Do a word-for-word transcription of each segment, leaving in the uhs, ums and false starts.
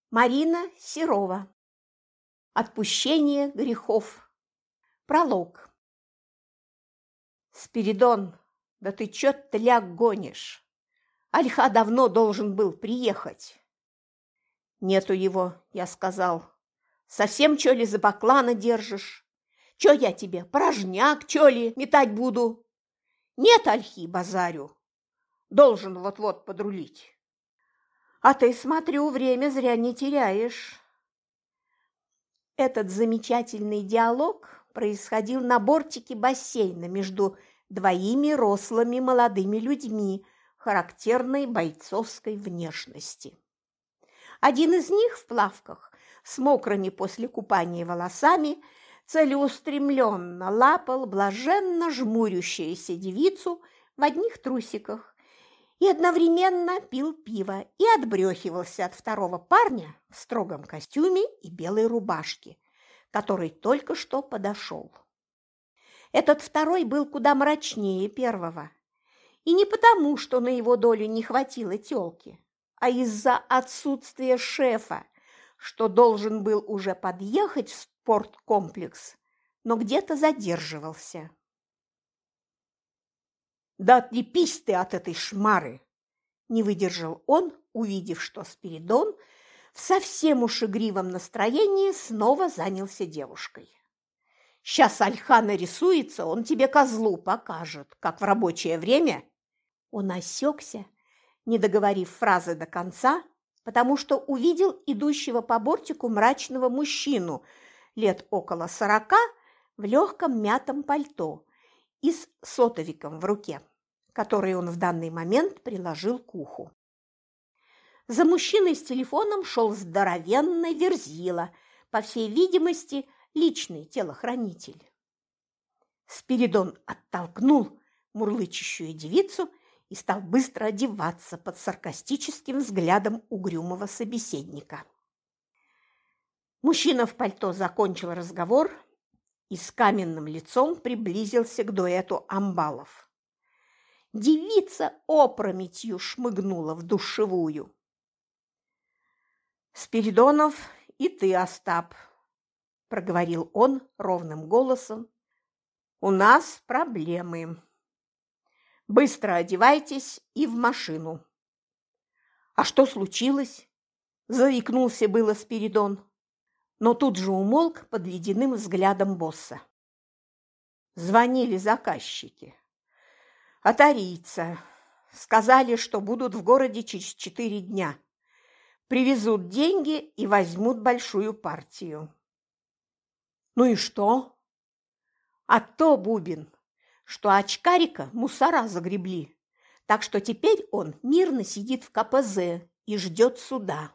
Марина Серова. Отпущение грехов. Пролог. Спиридон, да ты чё тляк гонишь? Альха давно должен был приехать. Нету его, я сказал. Совсем чё ли за баклана держишь? Чё я тебе, порожняк, чё ли, метать буду? Нет альхи, базарю. Должен вот-вот подрулить. А ты, смотрю, время зря не теряешь. Этот замечательный диалог происходил на бортике бассейна между двоими рослыми молодыми людьми характерной бойцовской внешности. Один из них в плавках, с мокрыми после купания волосами, целеустремленно лапал блаженно жмурящуюся девицу в одних трусиках и одновременно пил пиво и отбрехивался от второго парня в строгом костюме и белой рубашке, который только что подошел. Этот второй был куда мрачнее первого, и не потому, что на его долю не хватило тёлки, а из-за отсутствия шефа, что должен был уже подъехать в спорткомплекс, но где-то задерживался. «Да отлепись ты от этой шмары!» – не выдержал он, увидев, что Спиридон в совсем уж игривом настроении снова занялся девушкой. «Сейчас Альха нарисуется, он тебе козлу покажет, как в рабочее время». Он осекся, не договорив фразы до конца, потому что увидел идущего по бортику мрачного мужчину лет около сорока в легком мятом пальто и с сотовиком в руке, который он в данный момент приложил к уху. За мужчиной с телефоном шел здоровенный верзила, по всей видимости, личный телохранитель. Спиридон оттолкнул мурлычущую девицу и стал быстро одеваться под саркастическим взглядом угрюмого собеседника. Мужчина в пальто закончил разговор и с каменным лицом приблизился к дуэту амбалов. Девица опрометью шмыгнула в душевую. «Спиридонов и ты, Остап», – проговорил он ровным голосом, – «у нас проблемы. Быстро одевайтесь и в машину». «А что случилось?» – заикнулся было Спиридон, но тут же умолк под ледяным взглядом босса. Звонили заказчики. От арийца. Сказали, что будут в городе через четыре дня. Привезут деньги и возьмут большую партию. Ну и что? А то, Бубин, что очкарика мусора загребли, так что теперь он мирно сидит в ка пэ зэ и ждет суда.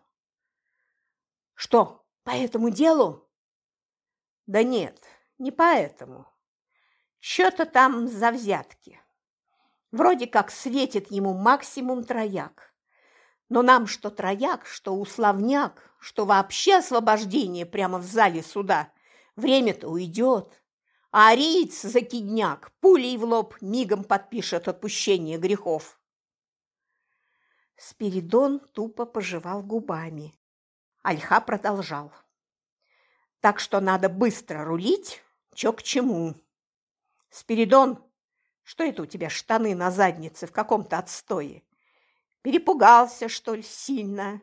Что, по этому делу? Да нет, не по этому. Что-то там за взятки. Вроде как светит ему максимум трояк. Но нам что трояк, что условняк, что вообще освобождение прямо в зале суда. Время-то уйдет. А ариец, закидняк, пулей в лоб мигом подпишет отпущение грехов. Спиридон тупо пожевал губами. Альха продолжал. Так что надо быстро рулить, чё к чему. Спиридон, что это у тебя штаны на заднице в каком-то отстое? Перепугался, что ли, сильно?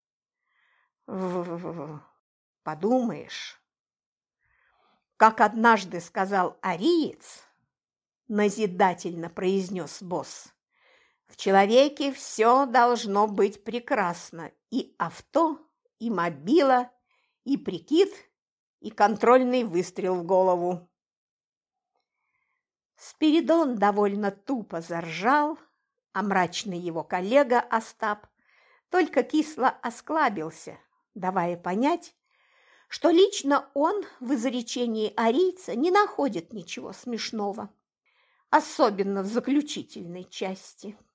В-в-в, подумаешь. Как однажды сказал ариец, назидательно произнес босс, в человеке все должно быть прекрасно. И авто, и мобила, и прикид, и контрольный выстрел в голову. Спиридон довольно тупо заржал, а мрачный его коллега Остап только кисло осклабился, давая понять, что лично он в изречении арийца не находит ничего смешного, особенно в заключительной части.